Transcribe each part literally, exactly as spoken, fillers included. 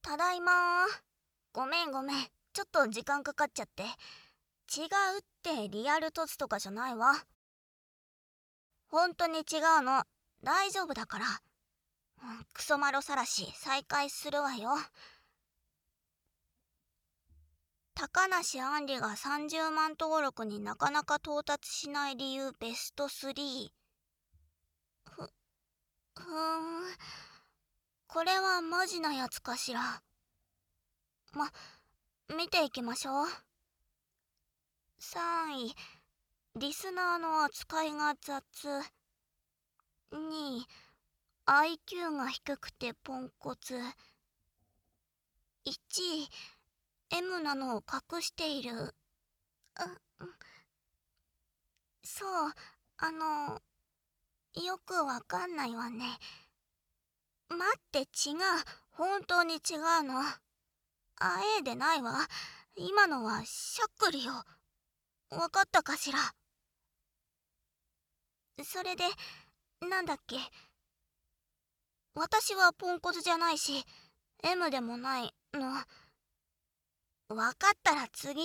ただいまー。ごめんごめん。ちょっと時間かかっちゃって。違うってリアル凸とかじゃないわ。本当に違うの。大丈夫だから。うん、クソマロさらし再開するわよ。高梨杏里がさんじゅうまん登録になかなか到達しない理由ベストスリー。ふ、ふーん。これはマジなやつかしら。ま、見ていきましょう。さんい、リスナーの扱いが雑。にい、アイキュー が低くてポンコツ。いちい、M なのを隠している。う、そう、あの、よくわかんないわね。待って、違う。本当に違うの。あえでないわ。今のはしゃっくりよ。わかったかしら。それで、なんだっけ。私はポンコツじゃないし、M でもないの。わかったら次。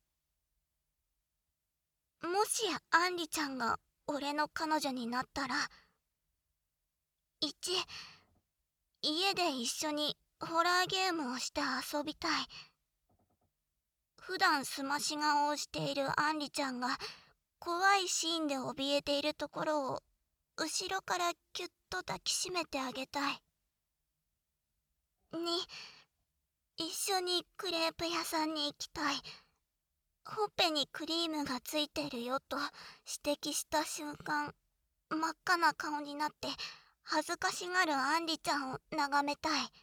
もしアンリちゃんが俺の彼女になったら、いち、家で一緒にホラーゲームをして遊びたい。普段すまし顔をしているアンリちゃんが怖いシーンで怯えているところを後ろからキュッと抱きしめてあげたい。に、一緒にクレープ屋さんに行きたい。ほっぺにクリームがついてるよと指摘した瞬間、真っ赤な顔になって恥ずかしがるアンリちゃんを眺めたい。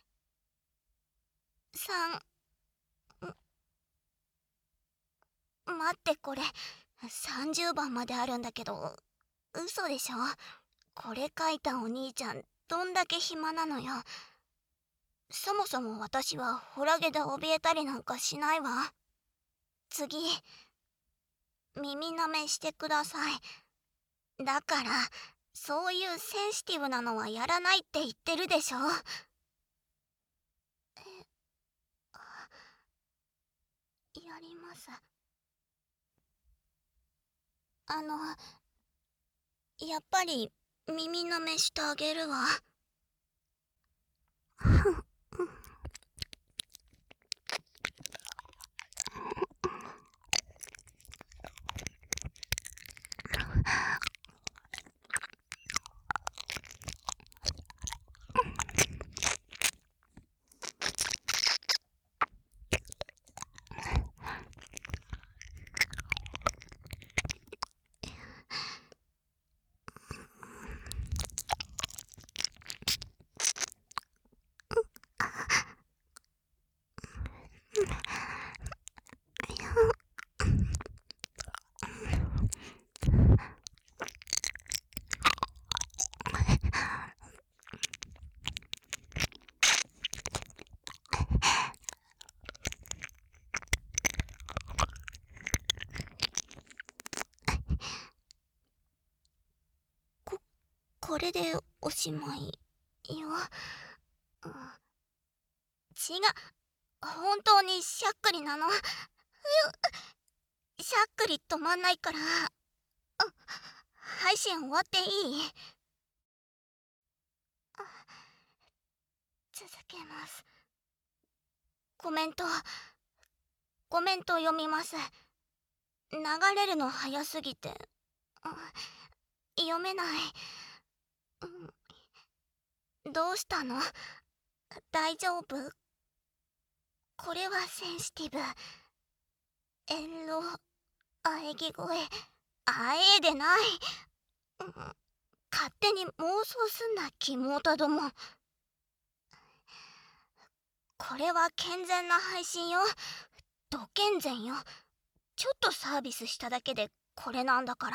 さん、待って、これさんじゅうばんまであるんだけど、嘘でしょ。これ書いたお兄ちゃんどんだけ暇なのよ。そもそも私はホラゲで怯えたりなんかしないわ。次、耳舐めしてください。だからそういうセンシティブなのはやらないって言ってるでしょ。え、やります。あの、やっぱり耳舐めしてあげるわ。こ、これでおしまいよ。うん、違う。本当にしゃっくりなの。しゃっくり止まんないから。配信終わっていい？続けます。コメントコメント読みます。流れるの早すぎて、うん、読めない、うん、どうしたの？大丈夫？これはセンシティブ。遠慮、喘ぎ声、あえでない、うん、勝手に妄想すんな、キモータども。これは健全な配信よ。ど健全よ。ちょっとサービスしただけでこれなんだから。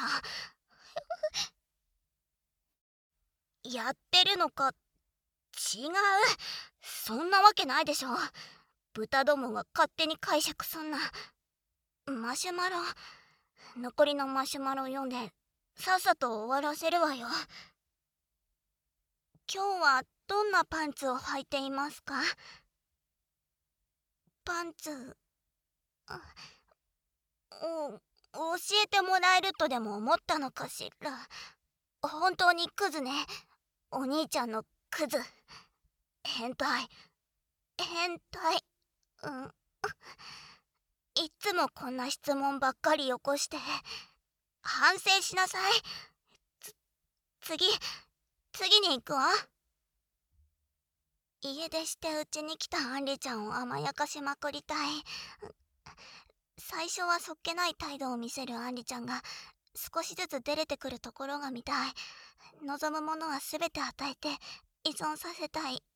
やってるのか？違う。そんなわけないでしょ。豚どもが勝手に解釈すんな。マシュマロ、残りのマシュマロ読んでさっさと終わらせるわよ。今日はどんなパンツを履いていますか？ パンツあお教えてもらえるとでも思ったのかしら。本当にクズね、お兄ちゃんのクズ。変態変態。うんいっつもこんな質問ばっかりよこして反省しなさい。つ次次に行くわ。家出してうちに来たアンリちゃんを甘やかしまくりたい。最初はそっけない態度を見せるアンリちゃんが少しずつ出れてくるところが見たい。望むものは全て与えて依存させたい。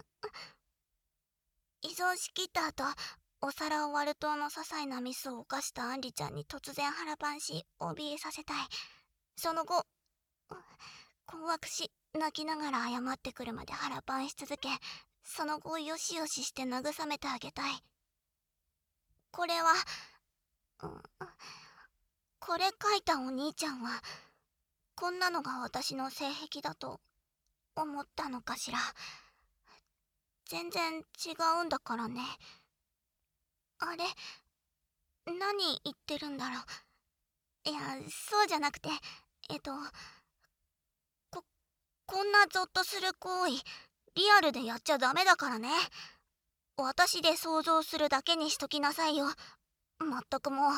依存しきった後、お皿を割る等の些細なミスを犯したアンリちゃんに突然腹パンし怯えさせたい。その後困惑し泣きながら謝ってくるまで腹パンし続け、その後よしよしして慰めてあげたい。これは、うん、これ書いたお兄ちゃんはこんなのが私の性癖だと思ったのかしら。全然違うんだからね。あれ、何言ってるんだろう。いや、そうじゃなくて、えっとここんなゾッとする行為リアルでやっちゃダメだからね。私で想像するだけにしときなさいよ。まったくもう。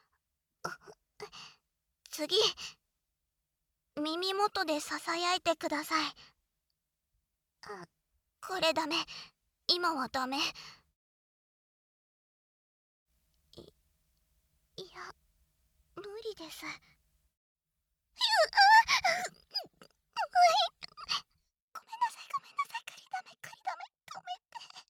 次、耳元でささやいてください。あ、これダメ。今はダメ。い、いや、無理です。ごめんなさい、ごめんなさい。仮ダメ、仮ダメ。止めて。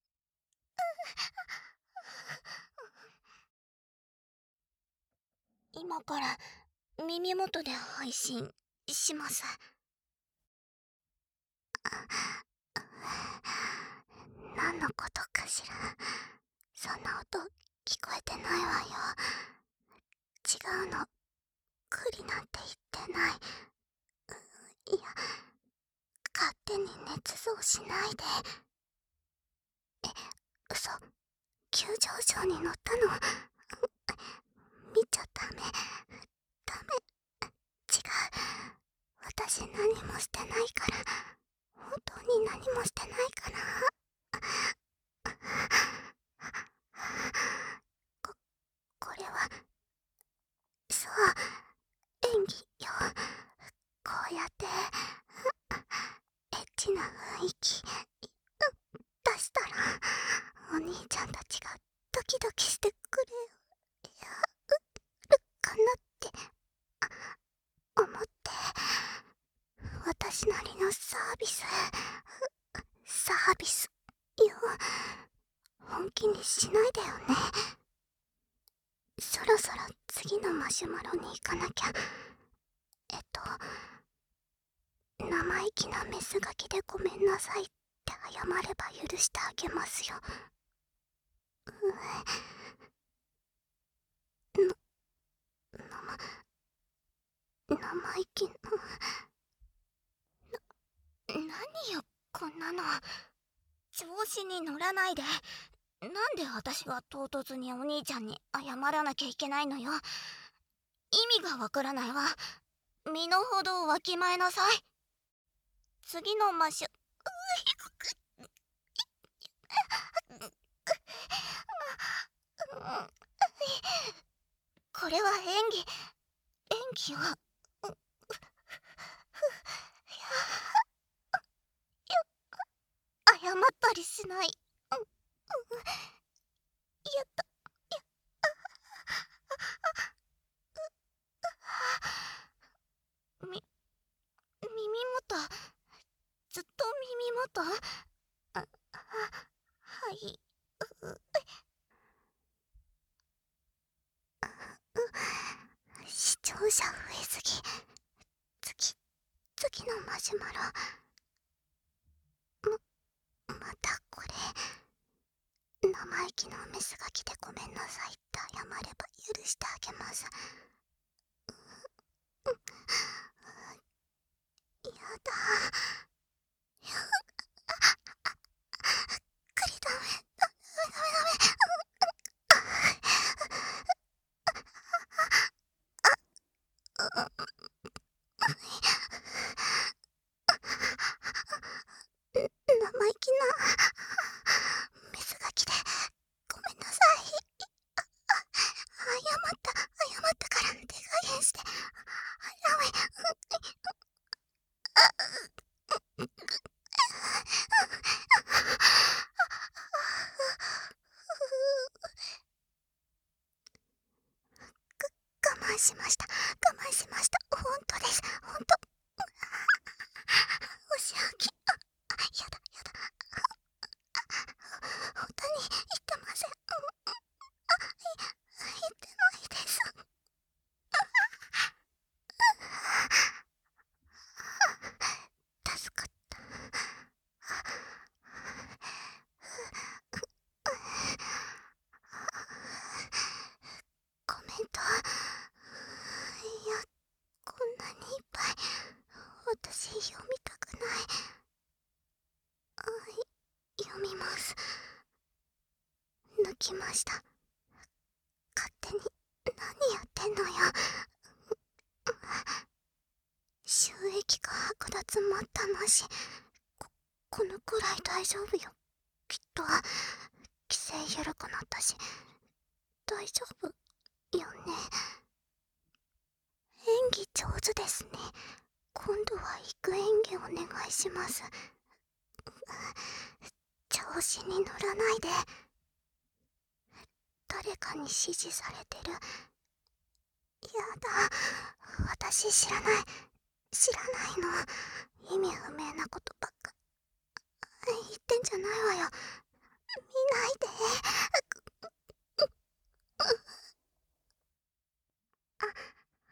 今から耳元で配信します。何のことかしら。そんな音聞こえてないわよ。違うの。クリなんて言ってない。いや、勝手に捏造しないで。え、嘘。急上昇に乗ったの。見ちゃダメ。ダメ。違う。私何もしてないから。本当に何もしてないから。こ、これは、そう、演技よ。こうやって、エッチな雰囲気、出したら、お兄ちゃんたちがドキドキしてくれるかなって思って、私なりのサービス、サービスよ。本気にしないでよね。そろそろ次のマシュマロに行かなきゃ。えっと生意気なメスガキでごめんなさいって謝れば許してあげますよ。うえな生生意気なな何よこんなの。調子に乗らないで。なんで私が唐突にお兄ちゃんに謝らなきゃいけないのよ。意味がわからないわ。身の程をわきまえなさい。次のマシュこれは演技演技は謝ったりしない。やったみ耳元ずっと耳元あはい。視聴者増えすぎ。次次のマシュマロままたこれ生意気なメスガキでごめんなさいって謝れば許してあげます。やだクリダメダメダメダメメスが来てごめんなさい。謝った謝ったから手加減して。ラメ我慢しました我慢しました。本当です本当。お仕置き、あ、やだやだ、本当に言ってません。あ、言ってないです。助かった。コメント、いや、こんなにいっぱい私読みたくない。あ、読みます。抜きました。勝手に何やってんのよ。収益化剥奪待ったなし。こ、このくらい大丈夫よ。きっと規制緩くなったし大丈夫よね。演技上手ですね。今度は行く演技お願いします。調子に乗らないで。誰かに指示されてる。やだ、私知らない知らないの。意味不明なことばっか言ってんじゃないわよ。見ないで。あ、はい、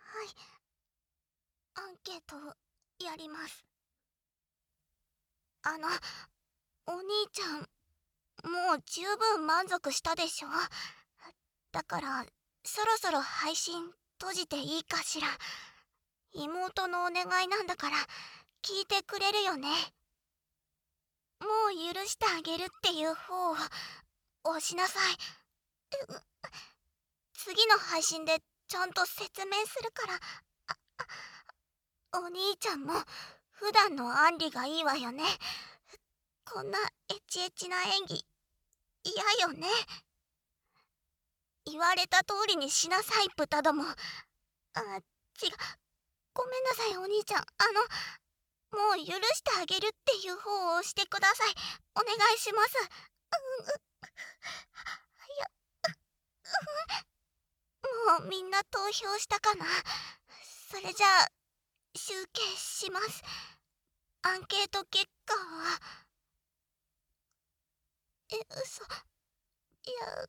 アンケートやります。あの、お兄ちゃんもう十分満足したでしょ。だからそろそろ配信閉じていいかしら。妹のお願いなんだから聞いてくれるよね。もう許してあげるっていう方を押しなさい。次の配信でちゃんと説明するから。お兄ちゃんも普段のアンリがいいわよね。こんなエチエチな演技嫌よね。言われた通りにしなさい豚ども。あ、違う、ごめんなさいお兄ちゃん。あのもう許してあげるっていう方を押してください。お願いします。もうみんな投票したかな。それじゃあ集計します。アンケート結果はえ、嘘。いや、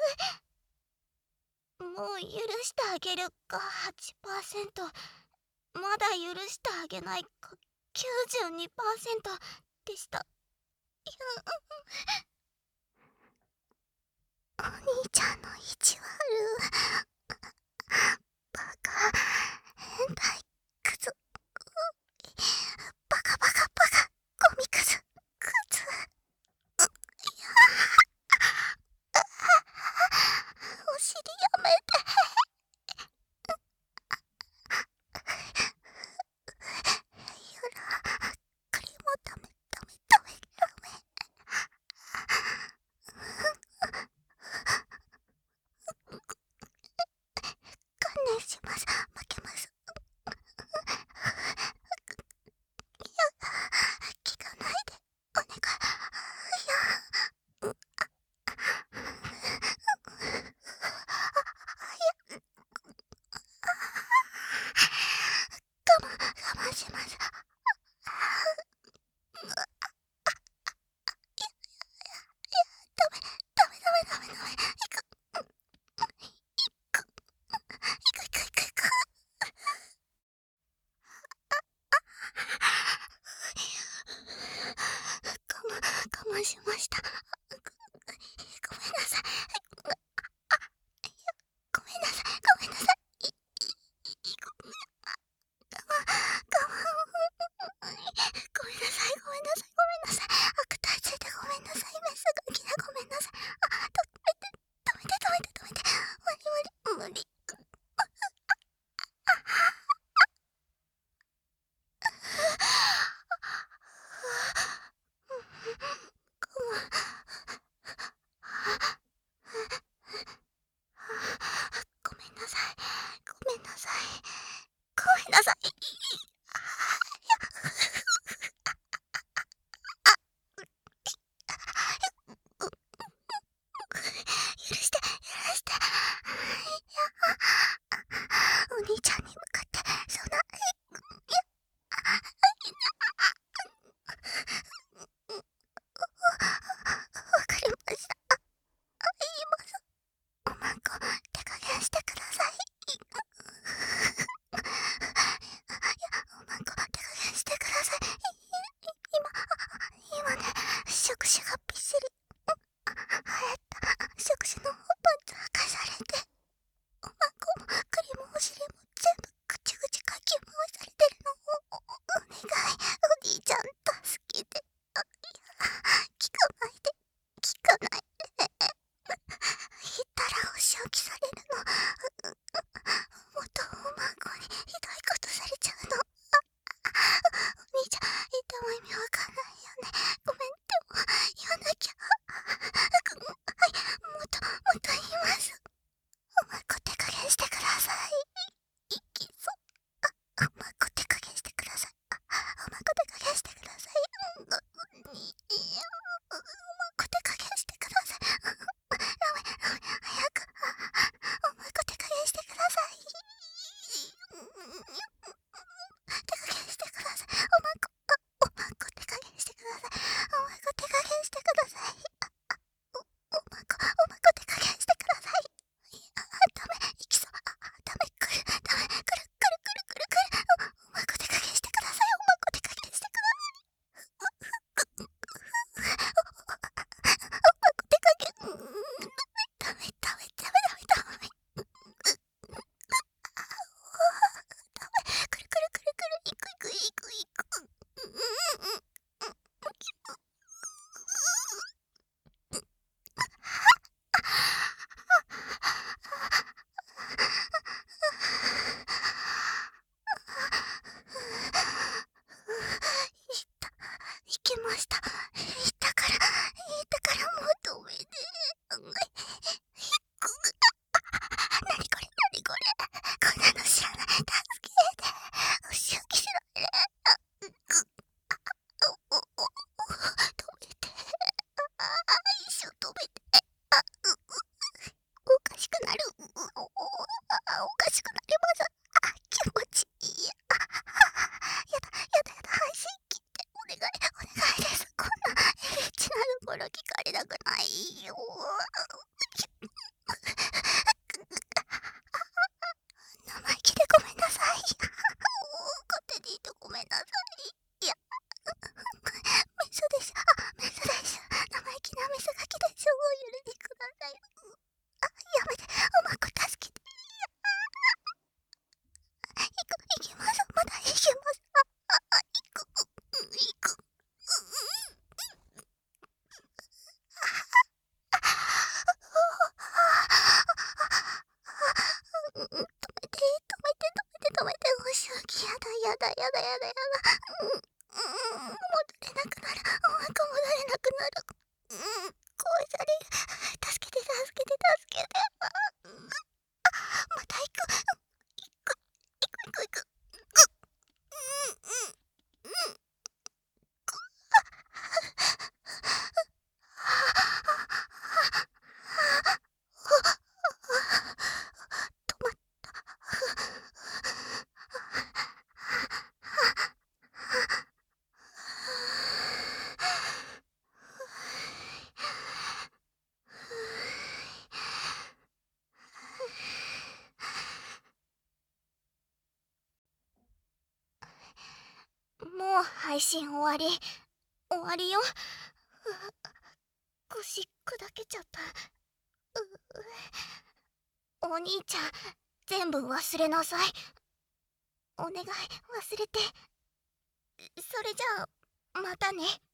うもう許してあげるか はちパーセント、 まだ許してあげないか きゅうじゅうにパーセント でした。いや、お兄ちゃんの意地悪。バカ、変態、クズ、バカバカバカ、ゴミクズ、クズ。いや、お尻やめて。ゆら、クリもダメダメダメダメ。観念します。負けます。いや、聞かないでお願い。いや、我慢我慢します。ダメダメダメダメダメ。いくいくいくいくいくいく。我慢我慢しました。ごめんなさい。ごめんなさいごめんなさい。いいいごめん我慢我慢。ごめんなさいごめんなさいごめんなさい。悪態ついてごめんなさい。メスが来たごめんなさい。あ、止めて止めて止めて止めて。無理無理無理。ご一生止めて。あ、う、う、おかしくなる。う、う、お、お、あ、おかしくなります。あ、気持ちいい。あ、やだ、やだやだ、配信切って。お願い、お願いです。こんなエッチなところ聞かれたくないよ。生意気でごめんなさい。勝手に言ってごめんなさい。いや、ミスです。あ、ミスです。生意気なミスがきでしょう。お許しください。あ、やめて。うまく助けて。行く、行きます。まだ行きます。あ、あ、行く、行く。止めて、止めて、止めて、止めて。おしゅうき、やだ、やだ、やだ、やだ、やだ。うん、うん、戻れなくなる。うまく戻れなくなる。うん、怖いじゃねえ。助けて、助けて、助けて。あ、うん、あ、また行く。行く、行く、行く、行く。うん、うん、うん。止まった。もう配信終わり。終わりよ。腰砕けちゃった。お兄ちゃん、全部忘れなさい。お願い、忘れて。それじゃあ、またね。